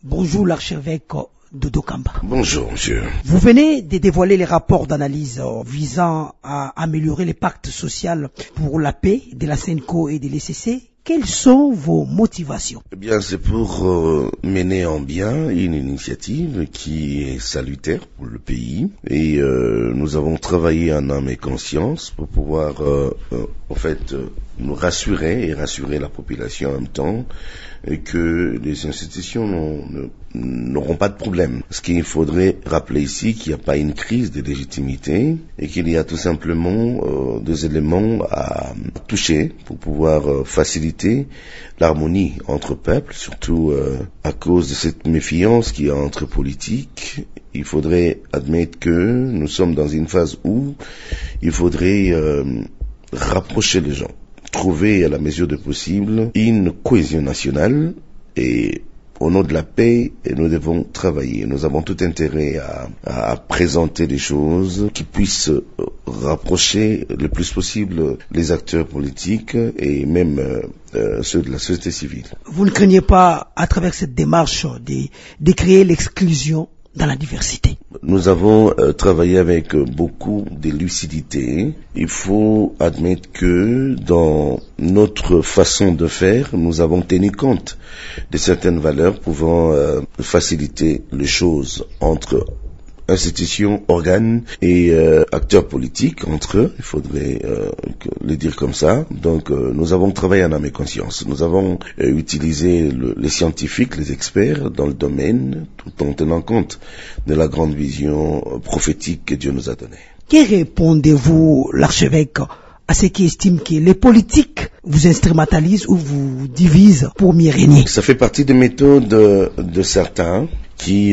Bonjour l'archevêque Dodo Kamba. Bonjour monsieur. Vous venez de dévoiler les rapports d'analyse visant à améliorer les pactes sociaux pour la paix de la CENCO et de l'ECC. Quelles sont vos motivations? Eh bien, c'est pour mener en bien une initiative qui est salutaire pour le pays. Et nous avons travaillé en âme et conscience pour pouvoir, nous rassurer et rassurer la population en même temps, et que les institutions n'auront pas de problème. Ce qu'il faudrait rappeler ici, qu'il n'y a pas une crise de légitimité et qu'il y a tout simplement des éléments à toucher pour pouvoir faciliter l'harmonie entre peuples, surtout à cause de cette méfiance qu'il y a entre politiques. Il faudrait admettre que nous sommes dans une phase où il faudrait rapprocher les gens, trouver à la mesure de possible une cohésion nationale, et au nom de la paix, nous devons travailler. Nous avons tout intérêt à présenter des choses qui puissent rapprocher le plus possible les acteurs politiques et même ceux de la société civile. Vous ne craignez pas, à travers cette démarche, de créer l'exclusion dans la diversité? Nous avons travaillé avec beaucoup de lucidité. Il faut admettre que dans notre façon de faire, nous avons tenu compte de certaines valeurs pouvant faciliter les choses entre institutions, organes et acteurs politiques entre eux, il faudrait le dire comme ça. Donc nous avons travaillé en âme et conscience. Nous avons utilisé les scientifiques, les experts dans le domaine, tout en tenant compte de la grande vision prophétique que Dieu nous a donnée. Que répondez-vous, l'archevêque, à ceux qui estiment que les politiques vous instrumentalisent ou vous divisent pour mieux régner? Ça fait partie des méthodes de certains qui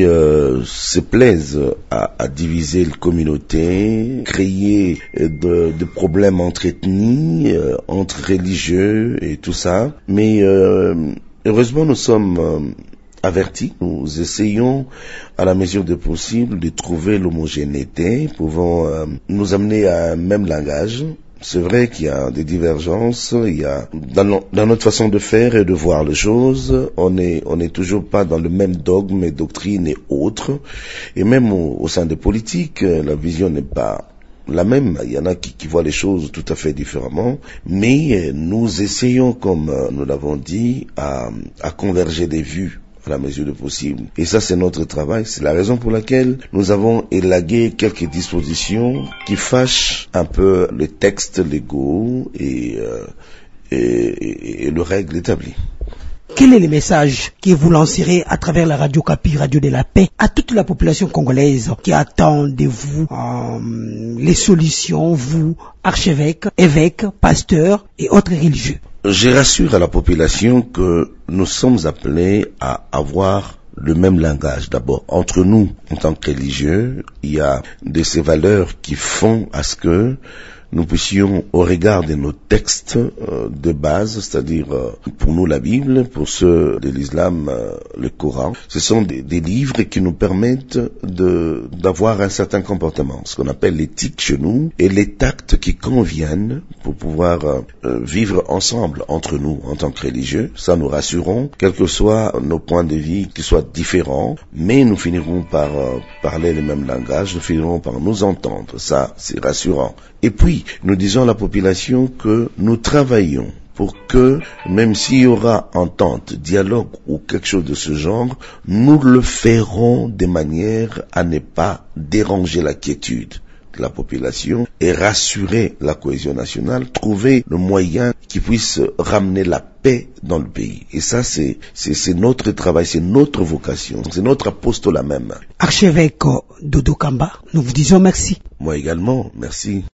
se plaisent à diviser la communauté, créer de problèmes entre ethnies, entre religieux et tout ça. Mais heureusement, nous sommes avertis. Nous essayons, à la mesure du possible, de trouver l'homogénéité pouvant nous amener à un même langage. C'est vrai qu'il y a des divergences, il y a dans notre façon de faire et de voir les choses, on n'est toujours pas dans le même dogme et doctrine et autres, et même au sein des politiques, la vision n'est pas la même. Il y en a qui voient les choses tout à fait différemment, mais nous essayons, comme nous l'avons dit, à converger des vues à la mesure du possible. Et ça, c'est notre travail. C'est la raison pour laquelle nous avons élagué quelques dispositions qui fâchent un peu les textes légaux et le règle établie. Quel est le message que vous lancerez à travers la Radio Kapi, Radio de la Paix, à toute la population congolaise qui attend de vous les solutions, vous, archevêques, évêques, pasteurs et autres religieux? Je rassure à la population que nous sommes appelés à avoir le même langage. D'abord, entre nous, en tant que religieux, il y a de ces valeurs qui font à ce que nous puissions, au regard de nos textes de base, c'est-à-dire pour nous la Bible, pour ceux de l'islam le Coran, ce sont des livres qui nous permettent d'avoir un certain comportement, ce qu'on appelle l'éthique chez nous, et les tactes qui conviennent pour pouvoir vivre ensemble entre nous en tant que religieux. Ça nous rassurons, quels que soient nos points de vie qui soient différents, mais nous finirons par parler le même langage, nous finirons par nous entendre. Ça, c'est rassurant. Et puis, nous disons à la population que nous travaillons pour que, même s'il y aura entente, dialogue ou quelque chose de ce genre, nous le ferons de manière à ne pas déranger la quiétude de la population et rassurer la cohésion nationale, trouver le moyen qui puisse ramener la paix dans le pays. Et ça, c'est notre travail, c'est notre vocation, c'est notre apostolat même. Archevêque Dodo Kamba, nous vous disons merci. Moi également, merci.